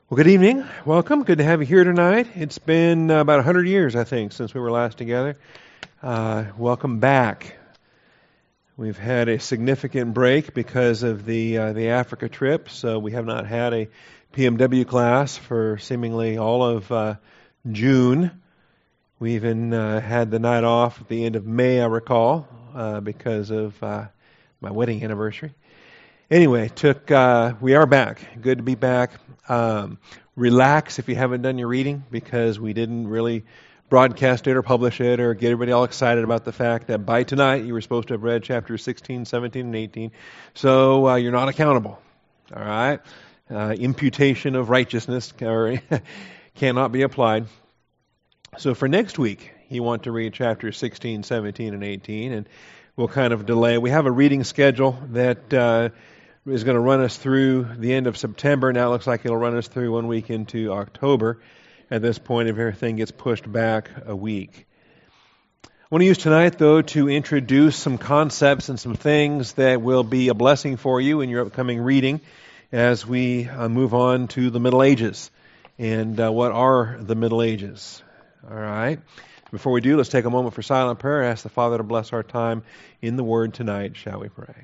Well, good evening. Welcome. Good to have you here tonight. It's been about 100 years, I think, since we were last together. Welcome back. We've had a significant break because of the Africa trip, so we have not had a PMW class for seemingly all of June. We even had the night off at the end of May, I recall, because of my wedding anniversary. Anyway, we are back. Good to be back. Relax if you haven't done your reading, because we didn't really broadcast it or publish it or get everybody all excited about the fact that by tonight you were supposed to have read chapters 16, 17, and 18. So you're not accountable. All right? Imputation of righteousness cannot be applied. So for next week, you want to read chapters 16, 17, and 18, and we'll kind of delay. We have a reading schedule that is going to run us through the end of September. Now it looks like it'll run us through 1 week into October. At this point, if everything gets pushed back a week. I want to use tonight, though, to introduce some concepts and some things that will be a blessing for you in your upcoming reading as we move on to the Middle Ages. And what are the Middle Ages? All right. Before we do, let's take a moment for silent prayer and ask the Father to bless our time in the Word tonight. Shall we pray?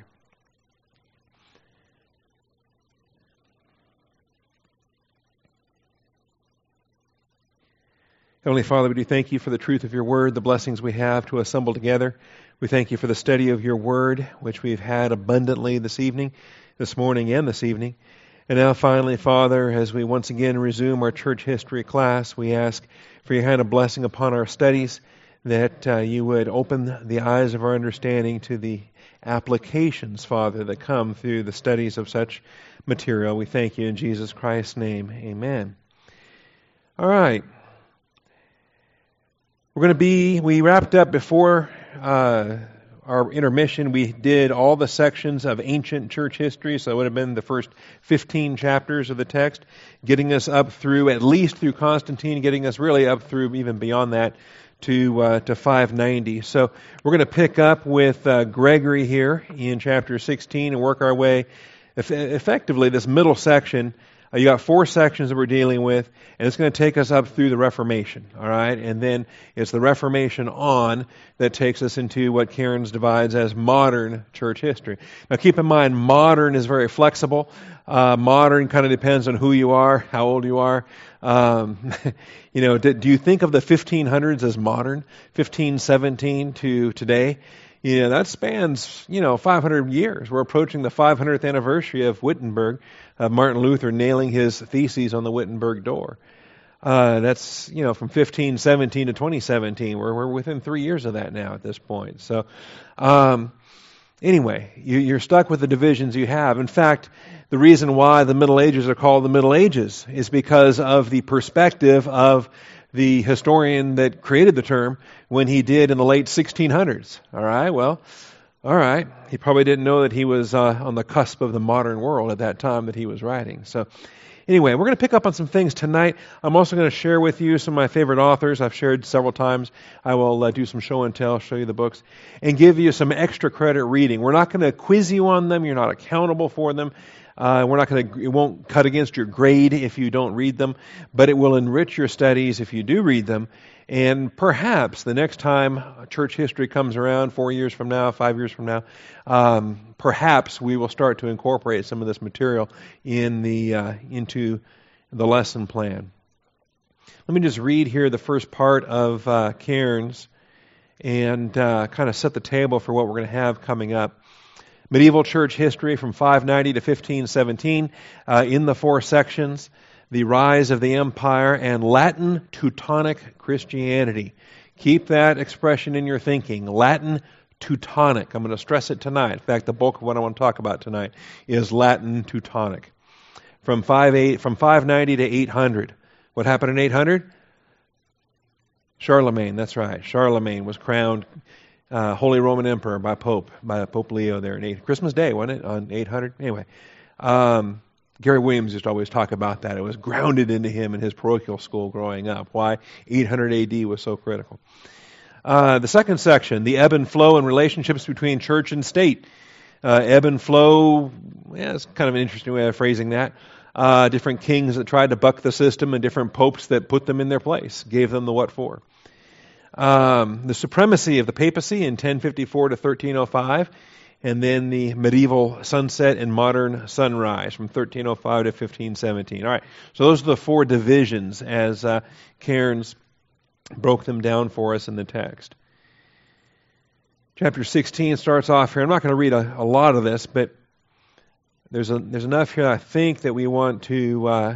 Heavenly Father, we do thank you for the truth of your word, the blessings we have to assemble together. We thank you for the study of your word, which we've had abundantly this morning and this evening. And now finally, Father, as we once again resume our church history class, we ask for your hand of blessing upon our studies, that you would open the eyes of our understanding to the applications, Father, that come through the studies of such material. We thank you in Jesus Christ's name. Amen. All right. We wrapped up before our intermission. We did all the sections of ancient church history, so it would have been the first 15 chapters of the text, getting us up through, at least through Constantine, getting us really up through even beyond that to 590. So we're going to pick up with Gregory here in chapter 16 and work our way effectively this middle section. You got 4 sections that we're dealing with, and it's going to take us up through the Reformation, all right? And then it's the Reformation on that takes us into what Cairns divides as modern church history. Now keep in mind, modern is very flexible. Modern kind of depends on who you are, how old you are. Do you think of the 1500s as modern? 1517 to today? That spans, 500 years. We're approaching the 500th anniversary of Wittenberg, of Martin Luther nailing his theses on the Wittenberg door. That's, from 1517 to 2017. We're within 3 years of that now at this point. So, anyway, you're stuck with the divisions you have. In fact, the reason why the Middle Ages are called the Middle Ages is because of the perspective of the historian that created the term when he did in the late 1600s. All right, well, all right. He probably didn't know that he was on the cusp of the modern world at that time that he was writing. So anyway, we're going to pick up on some things tonight. I'm also going to share with you some of my favorite authors. I've shared several times. I will do some show and tell, show you the books, and give you some extra credit reading. We're not going to quiz you on them. You're not accountable for them. It won't cut against your grade if you don't read them, but it will enrich your studies if you do read them. And perhaps the next time church history comes around, 4 years from now, 5 years from now, perhaps we will start to incorporate some of this material into the lesson plan. Let me just read here the first part of Cairns and kind of set the table for what we're going to have coming up. Medieval church history from 590 to 1517 in the 4 sections. The rise of the empire and Latin Teutonic Christianity. Keep that expression in your thinking. Latin Teutonic. I'm going to stress it tonight. In fact, the bulk of what I want to talk about tonight is Latin Teutonic. From 590 to 800. What happened in 800? Charlemagne, that's right. Charlemagne was crowned Holy Roman Emperor by Pope Leo there in Christmas Day, wasn't it? On 800? Anyway. Gary Williams used to always talk about that. It was grounded into him in his parochial school growing up. Why 800 AD was so critical. The second section, the ebb and flow and relationships between church and state. Ebb and flow, it's kind of an interesting way of phrasing that. different kings that tried to buck the system, and different popes that put them in their place, gave them the what for. The supremacy of the papacy in 1054 to 1305, and then the medieval sunset and modern sunrise from 1305 to 1517. All right, so those are the four divisions as Cairns broke them down for us in the text. Chapter 16 starts off here. I'm not going to read a lot of this, but there's enough here, I think, that we want to at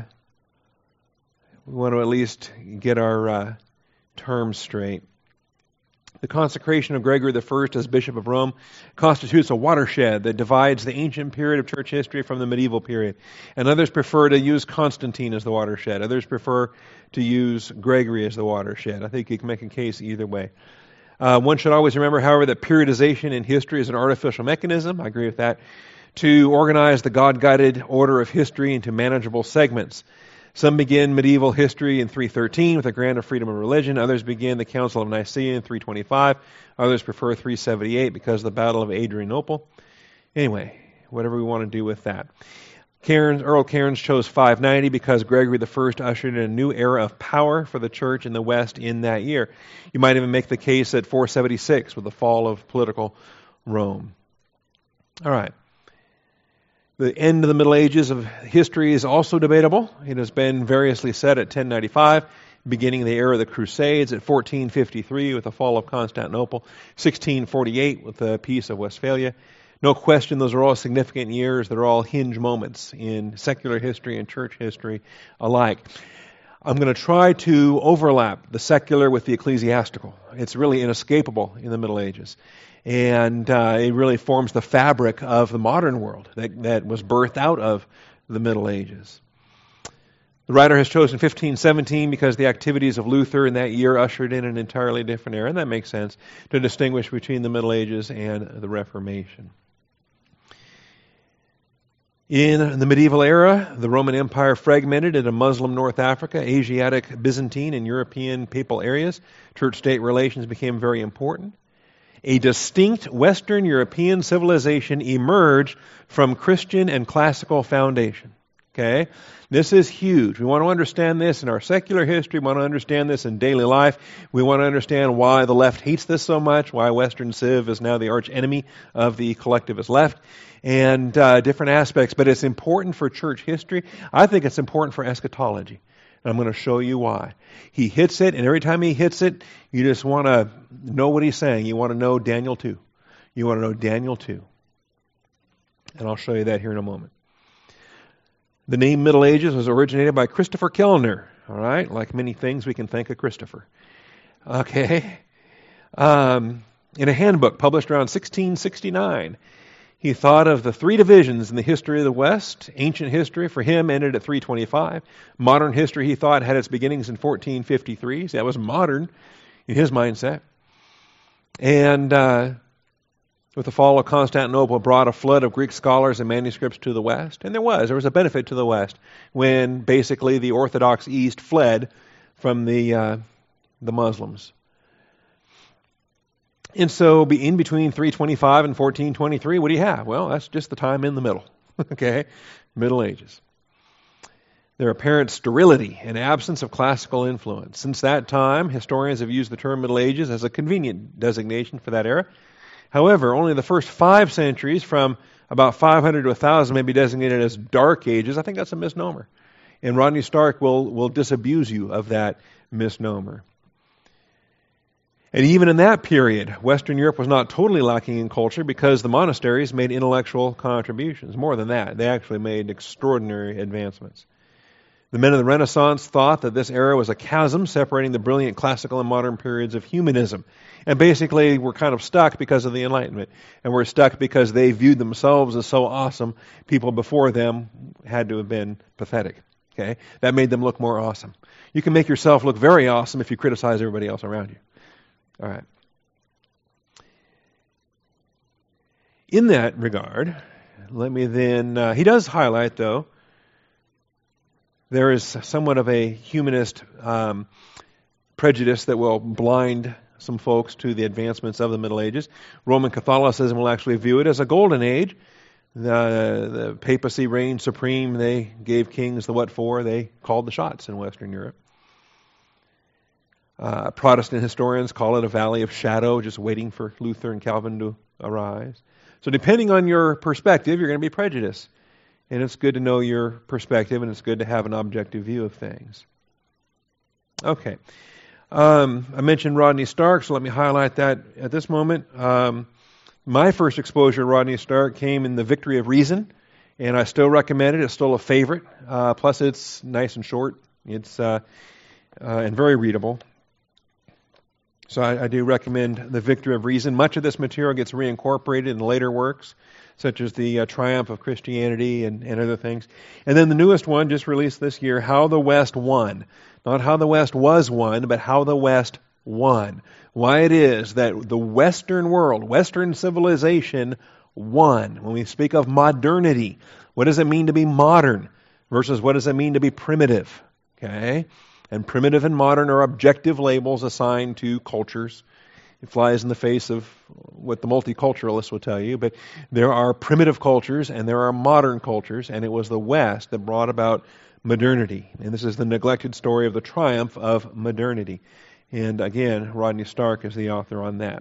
least get our terms straight. The consecration of Gregory I as Bishop of Rome constitutes a watershed that divides the ancient period of church history from the medieval period. And others prefer to use Constantine as the watershed. Others prefer to use Gregory as the watershed. I think you can make a case either way. One should always remember, however, that periodization in history is an artificial mechanism. I agree with that. To organize the God-guided order of history into manageable segments. Some begin medieval history in 313 with a grant of freedom of religion. Others begin the Council of Nicaea in 325. Others prefer 378 because of the Battle of Adrianople. Anyway, whatever we want to do with that. Earl Cairns chose 590 because Gregory I ushered in a new era of power for the church in the West in that year. You might even make the case at 476 with the fall of political Rome. All right. The end of the Middle Ages of history is also debatable. It has been variously said at 1095, beginning the era of the Crusades, at 1453 with the fall of Constantinople, 1648 with the Peace of Westphalia. No question, those are all significant years. They're all hinge moments in secular history and church history alike. I'm going to try to overlap the secular with the ecclesiastical. It's really inescapable in the Middle Ages. And it really forms the fabric of the modern world that was birthed out of the Middle Ages. The writer has chosen 1517 because the activities of Luther in that year ushered in an entirely different era, and that makes sense, to distinguish between the Middle Ages and the Reformation. In the medieval era, the Roman Empire fragmented into Muslim North Africa, Asiatic, Byzantine, and European papal areas. Church-state relations became very important. A distinct Western European civilization emerged from Christian and classical foundation. Okay? This is huge. We want to understand this in our secular history. We want to understand this in daily life. We want to understand why the left hates this so much, why Western Civ is now the arch enemy of the collectivist left, and different aspects. But it's important for church history. I think it's important for eschatology. And I'm going to show you why. He hits it, and every time he hits it, you just want to know what he's saying. You want to know Daniel 2. You want to know Daniel 2. And I'll show you that here in a moment. The name Middle Ages was originated by Christopher Kellner. All right? Like many things, we can thank a Christopher. Okay? In a handbook published around 1669, he thought of the three divisions in the history of the West. Ancient history, for him, ended at 325. Modern history, he thought, had its beginnings in 1453. So that was modern in his mindset. And with the fall of Constantinople, brought a flood of Greek scholars and manuscripts to the West. And there was a benefit to the West when basically the Orthodox East fled from the Muslims. And so in between 325 and 1423, what do you have? Well, that's just the time in the middle. Okay? Middle Ages. Their apparent sterility and absence of classical influence. Since that time, historians have used the term Middle Ages as a convenient designation for that era. However, only the first 5 centuries, from about 500 to 1000, may be designated as Dark Ages. I think that's a misnomer. And Rodney Stark will disabuse you of that misnomer. And even in that period, Western Europe was not totally lacking in culture because the monasteries made intellectual contributions. More than that, they actually made extraordinary advancements. The men of the Renaissance thought that this era was a chasm separating the brilliant classical and modern periods of humanism. And basically, we're kind of stuck because of the Enlightenment. And we're stuck because they viewed themselves as so awesome. People before them had to have been pathetic. Okay? That made them look more awesome. You can make yourself look very awesome if you criticize everybody else around you. All right. In that regard, let me then, he does highlight, though, there is somewhat of a humanist prejudice that will blind some folks to the advancements of the Middle Ages. Roman Catholicism will actually view it as a golden age. the papacy reigned supreme. They gave kings the what for. They called the shots in Western Europe. Protestant historians call it a valley of shadow, just waiting for Luther and Calvin to arise. So depending on your perspective, you're going to be prejudiced. And it's good to know your perspective, and it's good to have an objective view of things. Okay. I mentioned Rodney Stark, so let me highlight that at this moment. My first exposure to Rodney Stark came in The Victory of Reason, and I still recommend it. It's still a favorite. Plus, it's nice and short. It's and very readable. So I do recommend The Victory of Reason. Much of this material gets reincorporated in later works, such as The Triumph of Christianity and other things. And then the newest one, just released this year, How the West Won. Not how the West was won, but how the West won. Why it is that the Western world, Western civilization won. When we speak of modernity, what does it mean to be modern versus what does it mean to be primitive? Okay? And primitive and modern are objective labels assigned to cultures. It flies in the face of what the multiculturalists will tell you, but there are primitive cultures and there are modern cultures, and it was the West that brought about modernity. And this is the neglected story of the triumph of modernity. And again, Rodney Stark is the author on that.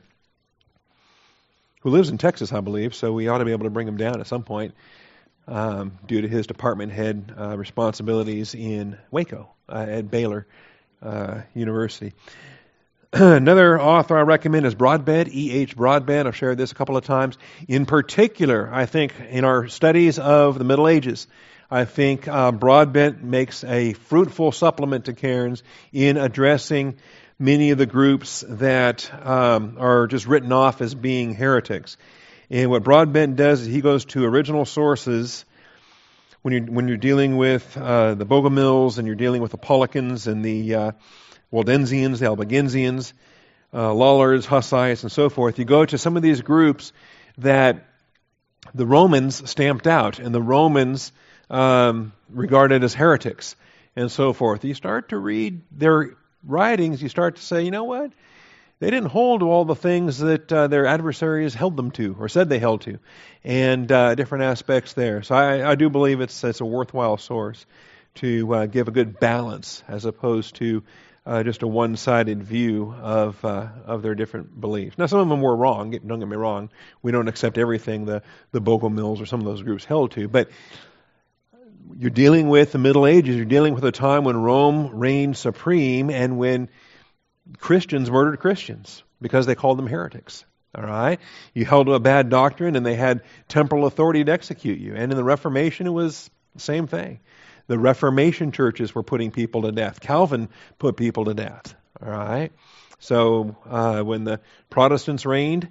Who lives in Texas, I believe, so we ought to be able to bring him down at some point due to his department head responsibilities in Waco at Baylor University. Another author I recommend is Broadbent, E.H. Broadbent. I've shared this a couple of times. In particular, I think in our studies of the Middle Ages, I think Broadbent makes a fruitful supplement to Cairns in addressing many of the groups that are just written off as being heretics. And what Broadbent does is he goes to original sources when you're dealing with the Bogomils and you're dealing with the Apollicans and the Waldensians, the Albigensians, Lollards, Hussites, and so forth. You go to some of these groups that the Romans stamped out and the Romans regarded as heretics and so forth. You start to read their writings, you start to say, you know what? They didn't hold to all the things that their adversaries held them to or said they held to, and different aspects there. So I do believe it's a worthwhile source to give a good balance as opposed to just a one-sided view of their different beliefs. Now, some of them were wrong. Don't get me wrong. We don't accept everything the Bogomils or some of those groups held to, but you're dealing with the Middle Ages. You're dealing with a time when Rome reigned supreme and when Christians murdered Christians because they called them heretics. All right? You held to a bad doctrine and they had temporal authority to execute you. And in the Reformation, it was the same thing. The Reformation churches were putting people to death. Calvin put people to death. All right? So when the Protestants reigned,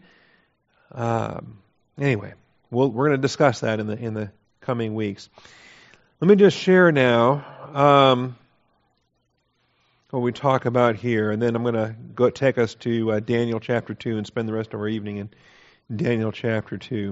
anyway, we're going to discuss that in the coming weeks. Let me just share now what we talk about here, and then I'm going to go take us to Daniel chapter 2 and spend the rest of our evening in Daniel chapter 2.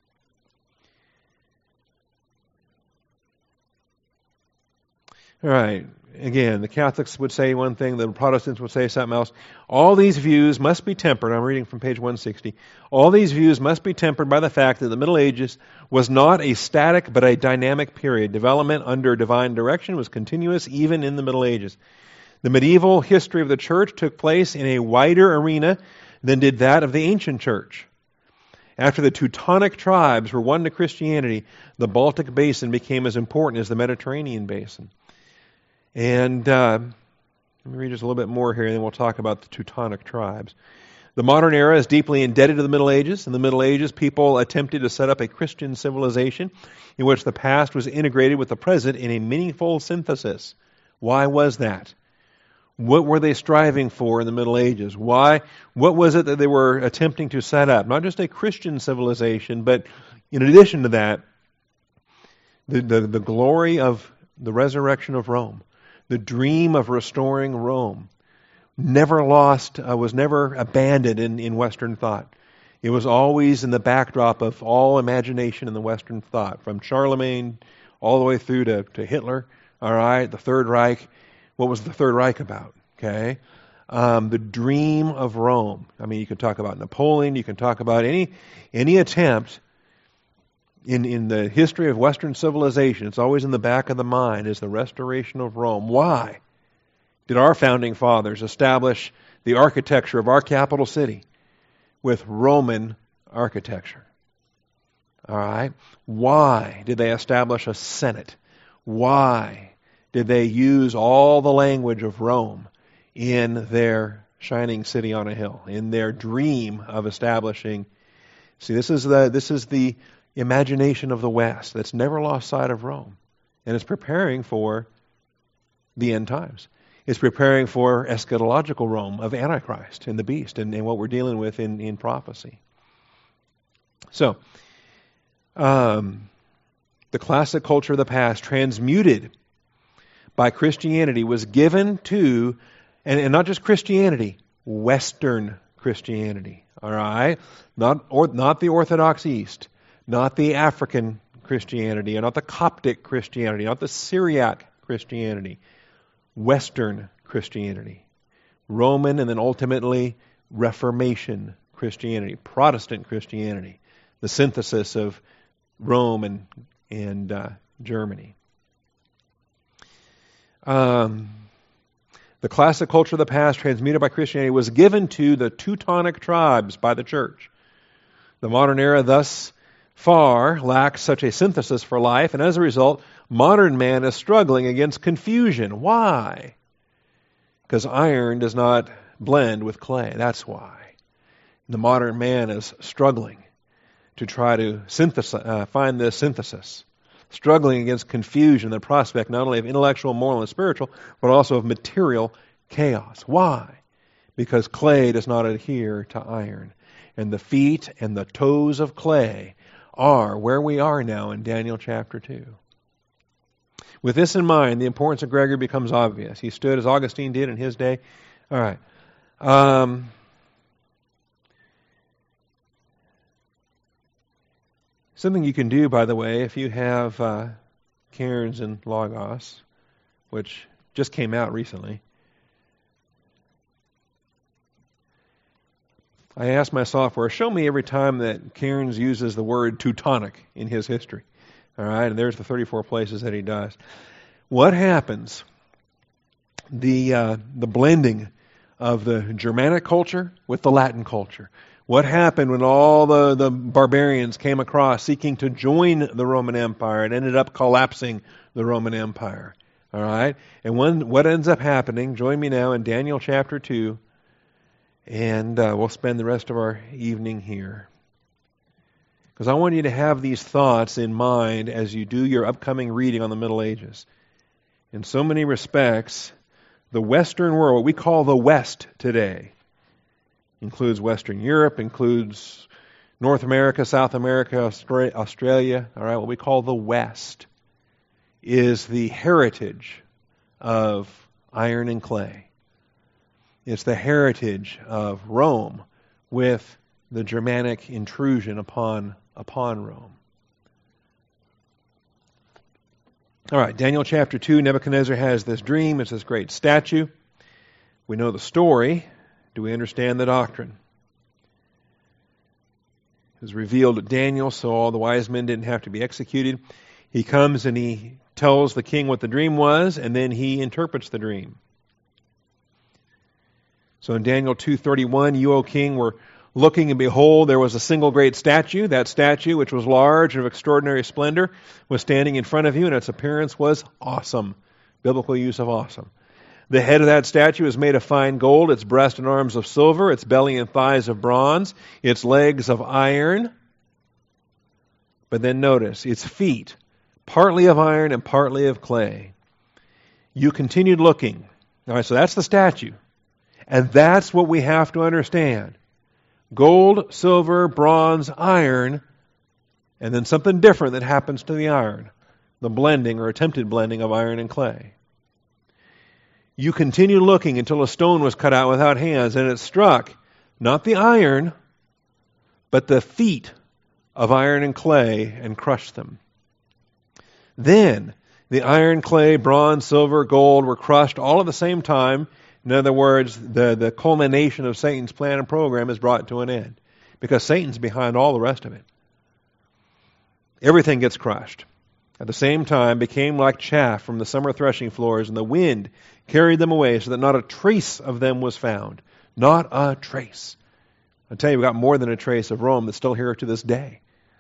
All right. Again, the Catholics would say one thing, the Protestants would say something else. All these views must be tempered. I'm reading from page 160. All these views must be tempered by the fact that the Middle Ages was not a static but a dynamic period. Development under divine direction was continuous even in the Middle Ages. The medieval history of the church took place in a wider arena than did that of the ancient church. After the Teutonic tribes were won to Christianity, the Baltic Basin became as important as the Mediterranean Basin. And let me read just a little bit more here, and then we'll talk about the Teutonic tribes. The modern era is deeply indebted to the Middle Ages. In the Middle Ages, people attempted to set up a Christian civilization in which the past was integrated with the present in a meaningful synthesis. Why was that? What were they striving for in the Middle Ages? What was it that they were attempting to set up? Not just a Christian civilization, but in addition to that, the glory of the resurrection of Rome. The dream of restoring Rome never lost, was never abandoned in Western thought. It was always in the backdrop of all imagination in the Western thought, from Charlemagne all the way through to Hitler, all right, the Third Reich. What was the Third Reich about? Okay, the dream of Rome. I mean, you can talk about Napoleon, you can talk about any attempt in the history of Western civilization, it's always in the back of the mind, is the restoration of Rome. Why did our founding fathers establish the architecture of our capital city with Roman architecture? All right. Why did they establish a Senate? Why did they use all the language of Rome in their shining city on a hill, in their dream of establishing? See, this is the imagination of the West that's never lost sight of Rome, and it's preparing for the end times. It's preparing for eschatological Rome of Antichrist and the beast, and what we're dealing with in prophecy. So, the classic culture of the past, transmuted by Christianity, was given to, and not just Christianity, Western Christianity. All right, not the Orthodox East, not the African Christianity, and not the Coptic Christianity, not the Syriac Christianity. Western Christianity, Roman, and then ultimately Reformation Christianity, Protestant Christianity, the synthesis of Rome and Germany. The classic culture of the past, transmuted by Christianity, was given to the Teutonic tribes by the church. The modern era thus far lacks such a synthesis for life, and as a result, modern man is struggling against confusion. Why? Because iron does not blend with clay. That's why. The modern man is struggling to try to find this synthesis. Struggling against confusion, the prospect not only of intellectual, moral, and spiritual, but also of material chaos. Why? Because clay does not adhere to iron. And the feet and the toes of clay are where we are now in Daniel chapter 2. With this in mind, the importance of Gregory becomes obvious. He stood as Augustine did in his day. All right. Something you can do, by the way, if you have Cairns and Logos, which just came out recently. I asked my software, show me every time that Cairns uses the word Teutonic in his history. All right, and there's the 34 places that he does. What happens? The blending of the Germanic culture with the Latin culture. What happened when all the barbarians came across seeking to join the Roman Empire and ended up collapsing the Roman Empire? All right, and what ends up happening? Join me now in Daniel chapter 2, and we'll spend the rest of our evening here. Because I want you to have these thoughts in mind as you do your upcoming reading on the Middle Ages. In so many respects, the Western world, what we call the West today, includes Western Europe, includes North America, South America, Australia, all right, what we call the West, is the heritage of iron and clay. It's the heritage of Rome with the Germanic intrusion upon Rome. All right, Daniel chapter 2, Nebuchadnezzar has this dream. It's this great statue. We know the story. Do we understand the doctrine? It was revealed to Daniel, so all the wise men didn't have to be executed. He comes and he tells the king what the dream was, and then he interprets the dream. So in Daniel 2:31, you, O king, were looking, and behold, there was a single great statue. That statue, which was large and of extraordinary splendor, was standing in front of you, and its appearance was awesome. Biblical use of awesome. The head of that statue is made of fine gold, its breast and arms of silver, its belly and thighs of bronze, its legs of iron. But then notice, its feet, partly of iron and partly of clay. You continued looking. All right, so that's the statue. And that's what we have to understand. Gold, silver, bronze, iron, and then something different that happens to the iron. The blending or attempted blending of iron and clay. You continued looking until a stone was cut out without hands, and it struck, not the iron, but the feet of iron and clay, and crushed them. Then the iron, clay, bronze, silver, gold were crushed all at the same time. In other words, the culmination of Satan's plan and program is brought to an end, because Satan's behind all the rest of it. Everything gets crushed. At the same time, became like chaff from the summer threshing floors, and the wind carried them away so that not a trace of them was found. Not a trace. I tell you, we've got more than a trace of Rome that's still here to this day.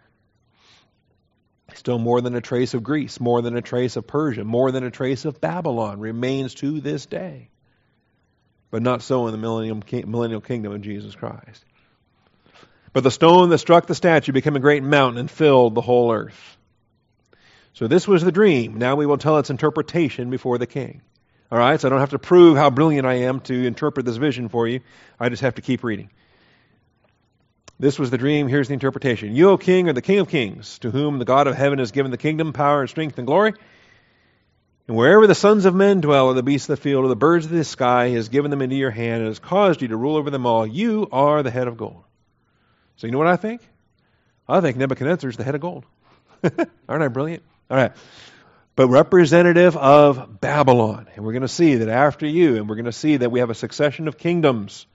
Still more than a trace of Greece, more than a trace of Persia, more than a trace of Babylon remains to this day. But not so in the millennial kingdom of Jesus Christ. But the stone that struck the statue became a great mountain and filled the whole earth. So this was the dream. Now we will tell its interpretation before the king. All right, so I don't have to prove how brilliant I am to interpret this vision for you. I just have to keep reading. This was the dream. Here's the interpretation. You, O king, are the king of kings, to whom the God of heaven has given the kingdom, power, and strength, and glory. And wherever the sons of men dwell, or the beasts of the field, or the birds of the sky, he has given them into your hand, and has caused you to rule over them all. You are the head of gold. So you know what I think? I think Nebuchadnezzar is the head of gold. Aren't I brilliant? All right. But representative of Babylon. And we're going to see that after you, and we're going to see that we have a succession of kingdoms.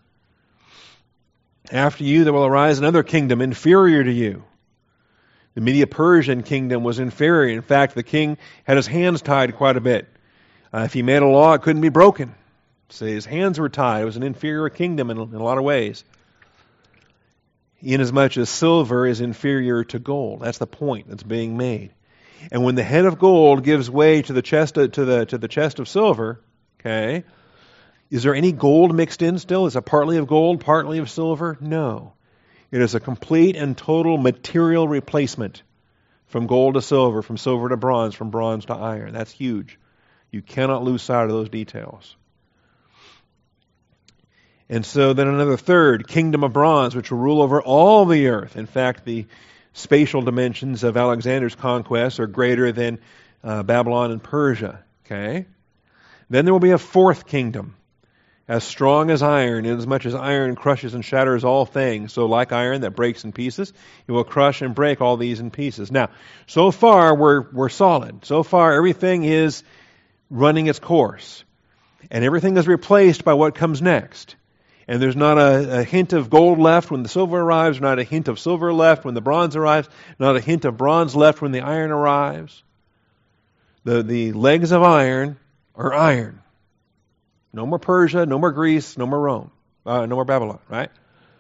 After you, there will arise another kingdom inferior to you. The Medo-Persian kingdom was inferior. In fact, the king had his hands tied quite a bit. If he made a law, it couldn't be broken. So his hands were tied. It was an inferior kingdom in a lot of ways. Inasmuch as silver is inferior to gold. That's the point that's being made. And when the head of gold gives way to the chest of silver, okay, is there any gold mixed in still? Is it partly of gold, partly of silver? No. It is a complete and total material replacement from gold to silver, from silver to bronze, from bronze to iron. That's huge. You cannot lose sight of those details. And so then another third, kingdom of bronze, which will rule over all the earth. In fact, the spatial dimensions of Alexander's conquests are greater than Babylon and Persia. Okay? Then there will be a fourth kingdom, as strong as iron, inasmuch as iron crushes and shatters all things. So like iron that breaks in pieces, it will crush and break all these in pieces. Now, so far we're solid. So far everything is running its course. And everything is replaced by what comes next. And there's not a hint of gold left when the silver arrives, not a hint of silver left when the bronze arrives, not a hint of bronze left when the iron arrives. The legs of iron are iron. No more Persia, no more Greece, no more Rome, no more Babylon, right?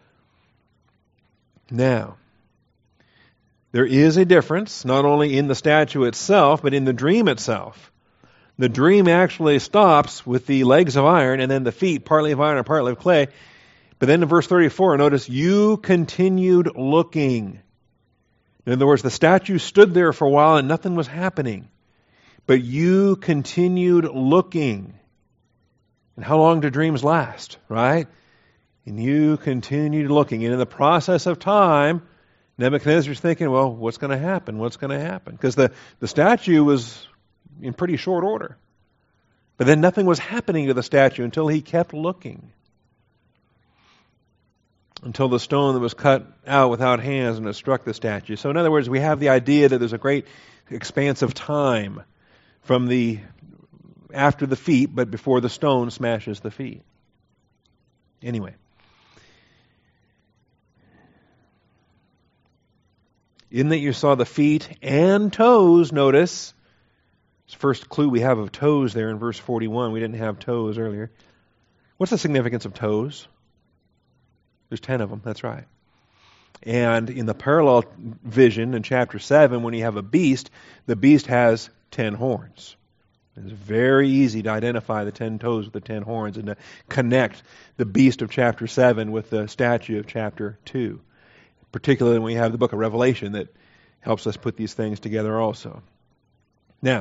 Now, there is a difference, not only in the statue itself, but in the dream itself. The dream actually stops with the legs of iron and then the feet, partly of iron and partly of clay. But then in verse 34, notice, you continued looking. In other words, the statue stood there for a while and nothing was happening. But you continued looking. And how long do dreams last, right? And you continued looking. And in the process of time, Nebuchadnezzar's thinking, well, what's going to happen? What's going to happen? Because the statue was in pretty short order. But then nothing was happening to the statue until he kept looking. Until the stone that was cut out without hands and it struck the statue. So in other words, we have the idea that there's a great expanse of time from the after the feet, but before the stone smashes the feet. Anyway. In that you saw the feet and toes, notice. It's the first clue we have of toes there in verse 41. We didn't have toes earlier. What's the significance of toes? There's 10 of them, that's right. And in the parallel vision in chapter 7, when you have a beast, the beast has 10 horns. It's very easy to identify the 10 toes with the 10 horns and to connect the beast of chapter 7 with the statue of chapter 2. Particularly when we have the book of Revelation that helps us put these things together also. Now,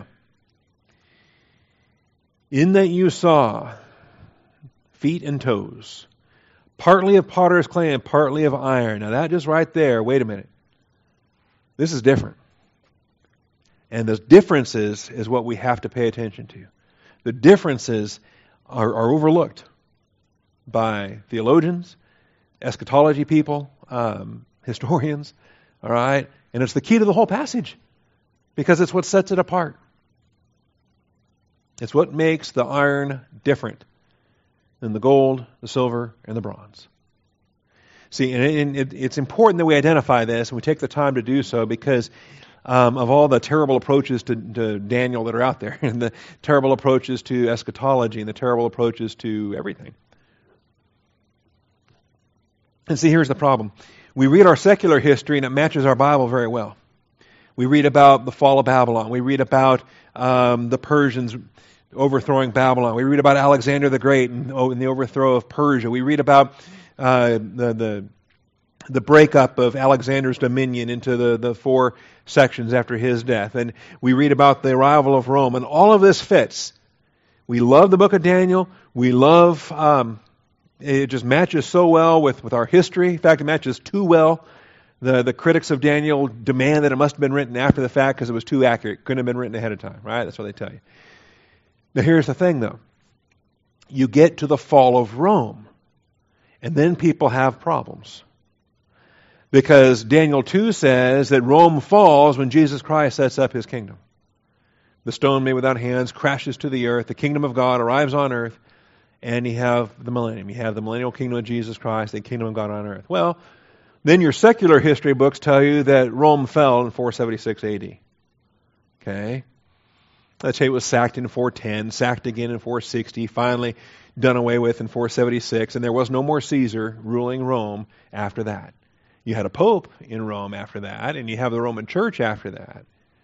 in that you saw feet and toes, partly of potter's clay and partly of iron. Now that just right there, wait a minute. This is different. And the differences is what we have to pay attention to. The differences are overlooked by theologians, eschatology people, historians, all right? And it's the key to the whole passage because it's what sets it apart. It's what makes the iron different than the gold, the silver, and the bronze. See, and it's important that we identify this, and we take the time to do so because of all the terrible approaches to Daniel that are out there, and the terrible approaches to eschatology, and the terrible approaches to everything. And see, here's the problem. We read our secular history and it matches our Bible very well. We read about the fall of Babylon. We read about the Persians overthrowing Babylon. We read about Alexander the Great and the overthrow of Persia. We read about the breakup of Alexander's dominion into the four sections after his death. And we read about the arrival of Rome. And all of this fits. We love the book of Daniel. We love... it just matches so well with our history. In fact, it matches too well. The critics of Daniel demand that it must have been written after the fact because it was too accurate. Couldn't have been written ahead of time, right? That's what they tell you. Now here's the thing, though. You get to the fall of Rome, and then people have problems. Because Daniel 2 says that Rome falls when Jesus Christ sets up his kingdom. The stone made without hands crashes to the earth. The kingdom of God arrives on earth. And you have the millennium. You have the millennial kingdom of Jesus Christ, the kingdom of God on earth. Well, then your secular history books tell you that Rome fell in 476 AD. Okay? Let's say it was sacked in 410, sacked again in 460, finally done away with in 476, and there was no more Caesar ruling Rome after that. You had a pope in Rome after that, and you have the Roman Church after that.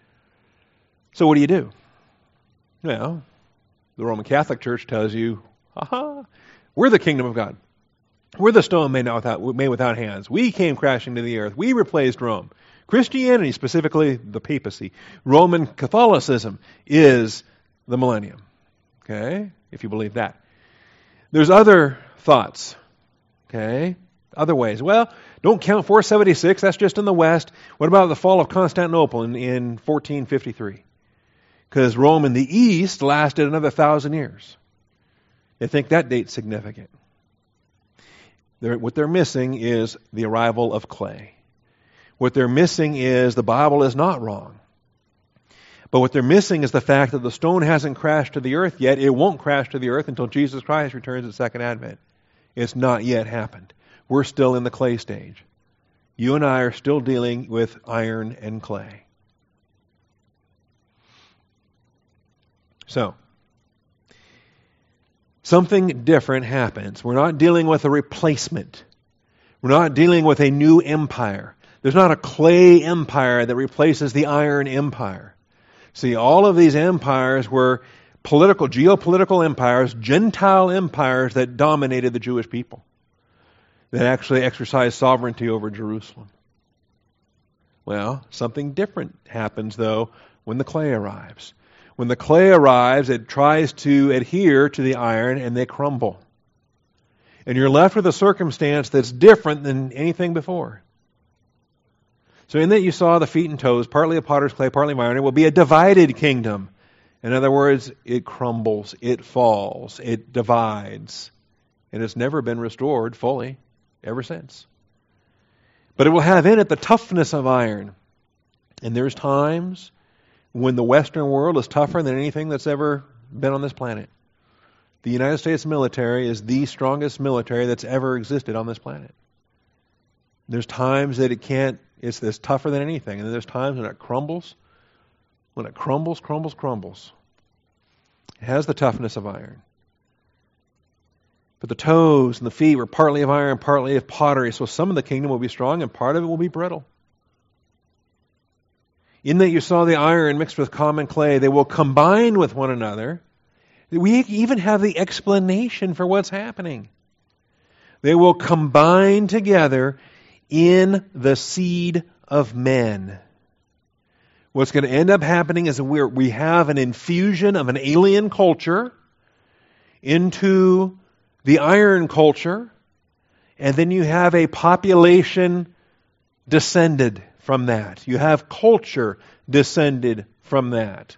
So what do? Well, the Roman Catholic Church tells you, we're the kingdom of God. We're the stone made without hands. We came crashing to the earth. We replaced Rome. Christianity, specifically the papacy, Roman Catholicism, is the millennium. Okay? If you believe that. There's other thoughts. Okay? Other ways. Well, don't count 476. That's just in the West. What about the fall of Constantinople in 1453? Because Rome in the East lasted another 1,000 years. They think that date's significant. What they're missing is the arrival of clay. What they're missing is the Bible is not wrong. But what they're missing is the fact that the stone hasn't crashed to the earth yet. It won't crash to the earth until Jesus Christ returns at Second Advent. It's not yet happened. We're still in the clay stage. You and I are still dealing with iron and clay. So, something different happens. We're not dealing with a replacement. We're not dealing with a new empire. There's not a clay empire that replaces the iron empire. See, all of these empires were geopolitical empires, Gentile empires that dominated the Jewish people, that actually exercised sovereignty over Jerusalem. Well, something different happens, though, when the clay arrives. When the clay arrives, it tries to adhere to the iron and they crumble. And you're left with a circumstance that's different than anything before. So in that you saw the feet and toes, partly of potter's clay, partly of iron, it will be a divided kingdom. In other words, it crumbles, it falls, it divides. And it's never been restored fully ever since. But it will have in it the toughness of iron. And there's times when the Western world is tougher than anything that's ever been on this planet. The United States military is the strongest military that's ever existed on this planet. There's times that it's tougher than anything. And then there's times when it crumbles. When it crumbles. It has the toughness of iron. But the toes and the feet were partly of iron, partly of pottery. So some of the kingdom will be strong and part of it will be brittle. In that you saw the iron mixed with common clay, they will combine with one another. We even have the explanation for what's happening. They will combine together in the seed of men. What's going to end up happening is we have an infusion of an alien culture into the iron culture, and then you have a population descended from that. You have culture descended from that.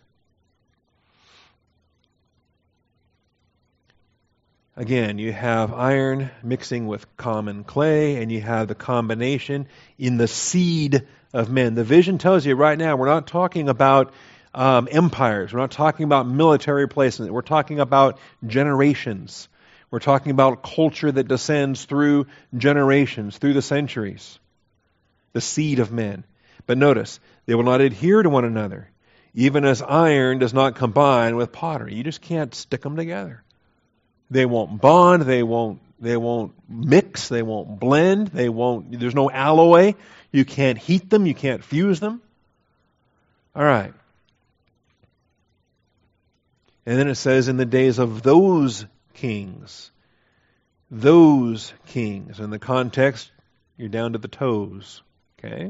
Again, you have iron mixing with common clay, and you have the combination in the seed of men. The vision tells you right now, we're not talking about empires. We're not talking about military replacement. We're talking about generations. We're talking about culture that descends through generations, through the centuries. The seed of men. But notice, they will not adhere to one another, even as iron does not combine with pottery. You just can't stick them together. They won't bond, they won't mix, they won't blend, there's no alloy. You can't heat them, you can't fuse them. All right. And then it says, in the days of those kings. Those kings. In the context, you're down to the toes. Okay?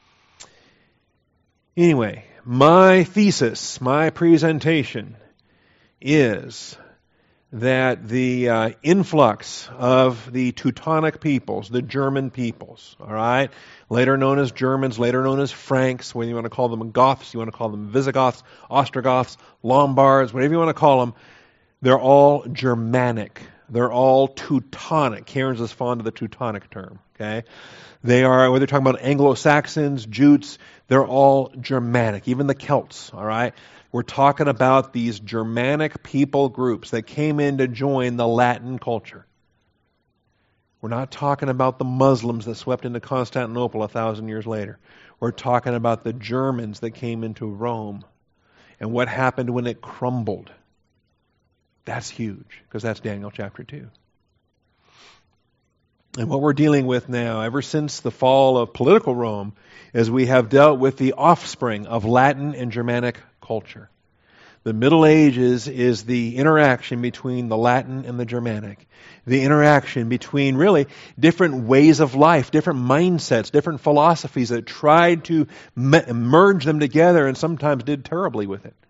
Anyway, my thesis, my presentation is that the influx of the Teutonic peoples, the German peoples, all right, later known as Germans, later known as Franks, whether you want to call them Goths, you want to call them Visigoths, Ostrogoths, Lombards, whatever you want to call them, they're all Germanic. They're all Teutonic. Cairns is fond of the Teutonic term, okay? They are, whether you're talking about Anglo-Saxons, Jutes, they're all Germanic, even the Celts, all right? We're talking about these Germanic people groups that came in to join the Latin culture. We're not talking about the Muslims that swept into Constantinople 1,000 years later. We're talking about the Germans that came into Rome and what happened when it crumbled. That's huge, because that's Daniel chapter 2. And what we're dealing with now, ever since the fall of political Rome, is we have dealt with the offspring of Latin and Germanic culture. The Middle Ages is the interaction between the Latin and the Germanic. The interaction between really different ways of life, different mindsets, different philosophies that tried to merge them together and sometimes did terribly with it.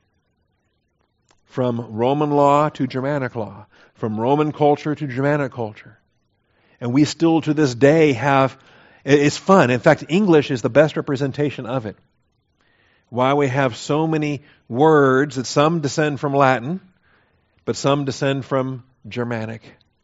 From Roman law to Germanic law, from Roman culture to Germanic culture. And we still to this day have, it's fun. In fact, English is the best representation of it. Why we have so many words that some descend from Latin, but some descend from Germanic.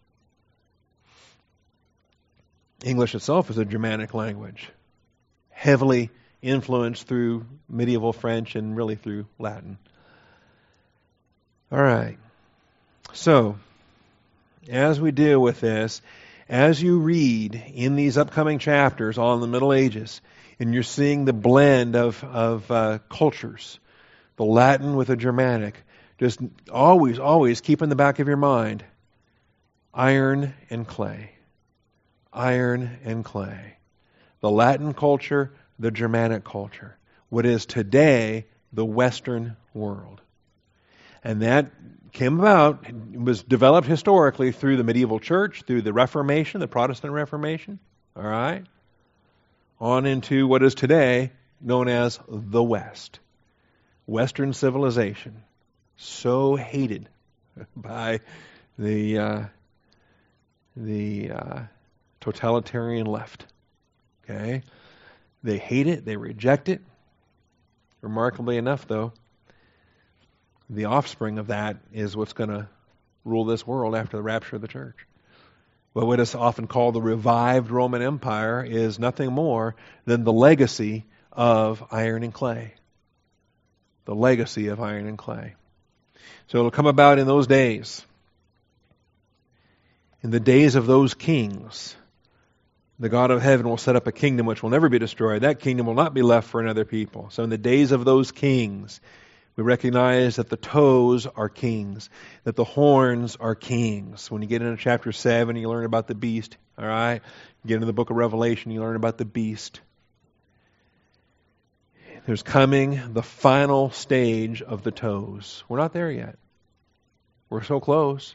English itself is a Germanic language, heavily influenced through medieval French and really through Latin. All right. So, as we deal with this, as you read in these upcoming chapters on the Middle Ages, and you're seeing the blend of cultures, the Latin with the Germanic, just always keep in the back of your mind, iron and clay. Iron and clay. The Latin culture, the Germanic culture. What is today the Western world. And that came about, was developed historically through the medieval church, through the Reformation, the Protestant Reformation, all right? On into what is today known as the West. Western civilization. So hated by the totalitarian left. Okay? They hate it, they reject it. Remarkably enough, though, the offspring of that is what's going to rule this world after the rapture of the church. What is often called the revived Roman Empire is nothing more than the legacy of iron and clay. The legacy of iron and clay. So it'll come about in those days. In the days of those kings, the God of heaven will set up a kingdom which will never be destroyed. That kingdom will not be left for another people. So in the days of those kings, we recognize that the toes are kings, that the horns are kings. When you get into chapter 7, you learn about the beast. All right? You get into the book of Revelation, you learn about the beast. There's coming the final stage of the toes. We're not there yet. We're so close.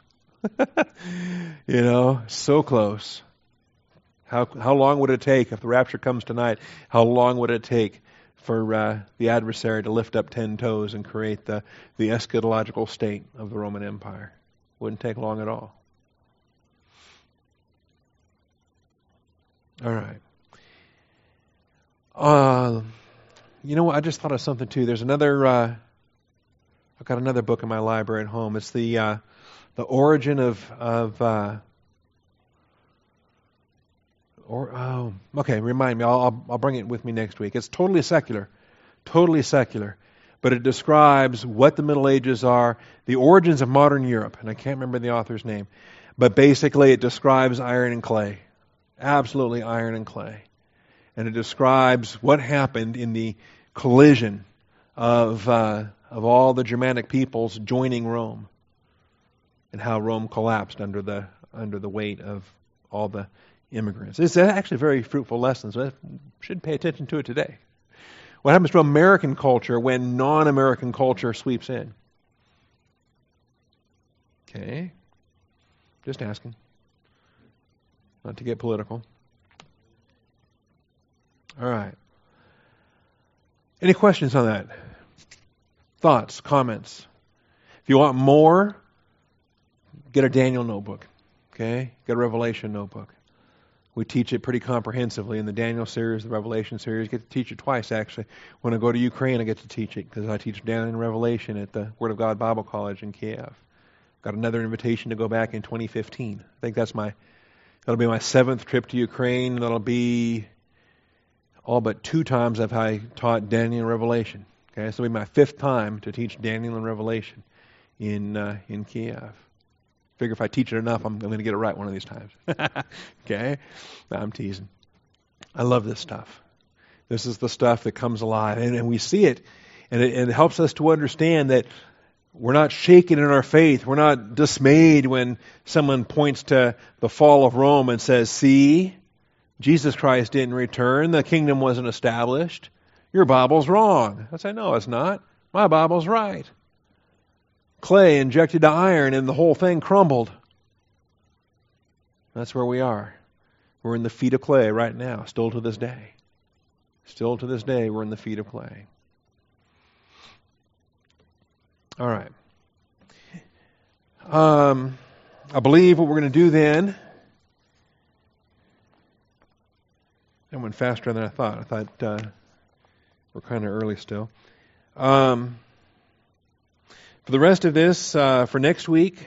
So close. How long would it take if the rapture comes tonight? How long would it take for the adversary to lift up 10 toes and create the eschatological state of the Roman Empire? Wouldn't take long at all. All right. I just thought of something too. There's another. I've got another book in my library at home. It's the origin of. Okay. Remind me. I'll bring it with me next week. It's totally secular, but it describes what the Middle Ages are, the origins of modern Europe, and I can't remember the author's name, but basically it describes iron and clay, absolutely iron and clay, and it describes what happened in the collision of all the Germanic peoples joining Rome, and how Rome collapsed under the weight of all the immigrants. It's actually a very fruitful lesson, so we should pay attention to it today. What happens to American culture when non-American culture sweeps in? Okay. Just asking. Not to get political. All right. Any questions on that? Thoughts, comments? If you want more, get a Daniel notebook. Okay? Get a Revelation notebook. We teach it pretty comprehensively in the Daniel series, the Revelation series. I get to teach it twice, actually. When I go to Ukraine, I get to teach it because I teach Daniel and Revelation at the Word of God Bible College in Kiev. Got another invitation to go back in 2015. I think that'll be my 7th trip to Ukraine. That'll be all but 2 times I taught Daniel and Revelation. Okay, so it'll be my 5th time to teach Daniel and Revelation in Kiev. Figure if I teach it enough, I'm going to get it right one of these times. Okay? No, I'm teasing. I love this stuff. This is the stuff that comes alive. And we see it. And it helps us to understand that we're not shaken in our faith. We're not dismayed when someone points to the fall of Rome and says, see, Jesus Christ didn't return. The kingdom wasn't established. Your Bible's wrong. I say, no, it's not. My Bible's right. Clay injected to iron and the whole thing crumbled. That's where we are. We're in the feet of clay right now, still to this day. Still to this day, we're in the feet of clay. All right. I believe what we're going to do then, that went faster than I thought. I thought we're kind of early still. For the rest of this, for next week,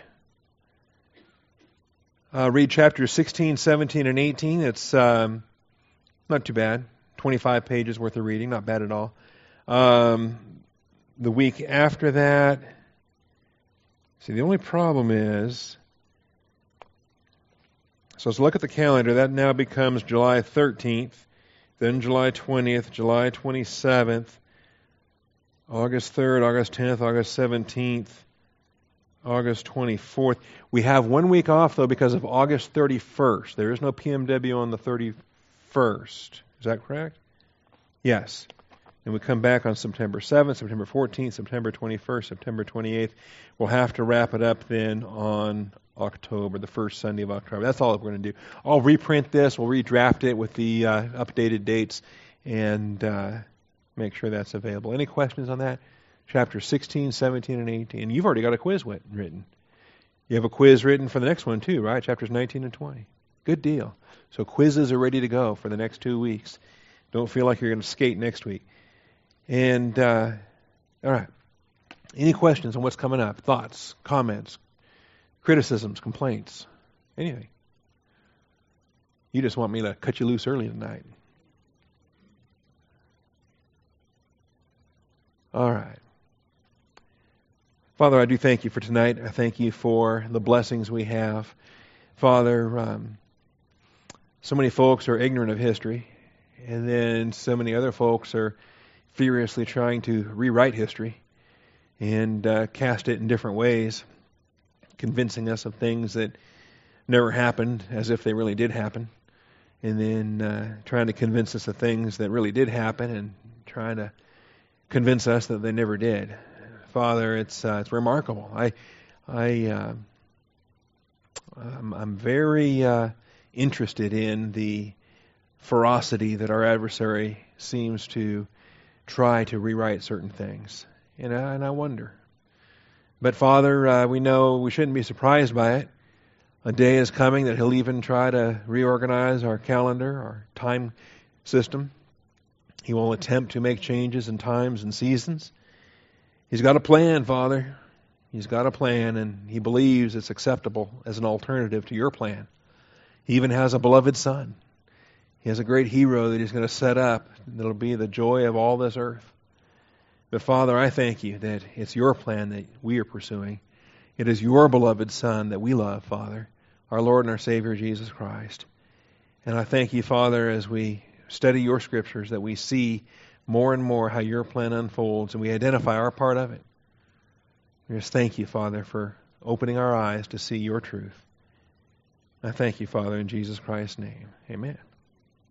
read chapters 16, 17, and 18. It's not too bad. 25 pages worth of reading. Not bad at all. The week after that, see, the only problem is, so let's look at the calendar. That now becomes July 13th, then July 20th, July 27th, August 3rd, August 10th, August 17th, August 24th. We have 1 week off, though, because of August 31st. There is no PMW on the 31st. Is that correct? Yes. And we come back on September 7th, September 14th, September 21st, September 28th. We'll have to wrap it up then on October, the first Sunday of October. That's all we're going to do. I'll reprint this. We'll redraft it with the updated dates and make sure that's available. Any questions on that? Chapter 16, 17, and 18. You've already got a quiz written. You have a quiz written for the next one too, right? Chapters 19 and 20. Good deal. So quizzes are ready to go for the next 2 weeks. Don't feel like you're going to skate next week. And, all right. Any questions on what's coming up? Thoughts, comments, criticisms, complaints, anything? You just want me to cut you loose early tonight. All right. Father, I do thank you for tonight. I thank you for the blessings we have. Father, so many folks are ignorant of history, and then so many other folks are furiously trying to rewrite history and cast it in different ways, convincing us of things that never happened as if they really did happen, and then trying to convince us of things that really did happen and trying to convince us that they never did. Father, it's remarkable. I'm very interested in the ferocity that our adversary seems to try to rewrite certain things, and I wonder. But Father, we know we shouldn't be surprised by it. A day is coming that he'll even try to reorganize our calendar, our time system. He will attempt to make changes in times and seasons. He's got a plan, Father. He's got a plan, and he believes it's acceptable as an alternative to your plan. He even has a beloved Son. He has a great hero that he's going to set up that'll be the joy of all this earth. But Father, I thank you that it's your plan that we are pursuing. It is your beloved Son that we love, Father, our Lord and our Savior, Jesus Christ. And I thank you, Father, as we study your scriptures that we see more and more how your plan unfolds and we identify our part of it. We just thank you, Father, for opening our eyes to see your truth. I thank you, Father, in Jesus Christ's name. Amen.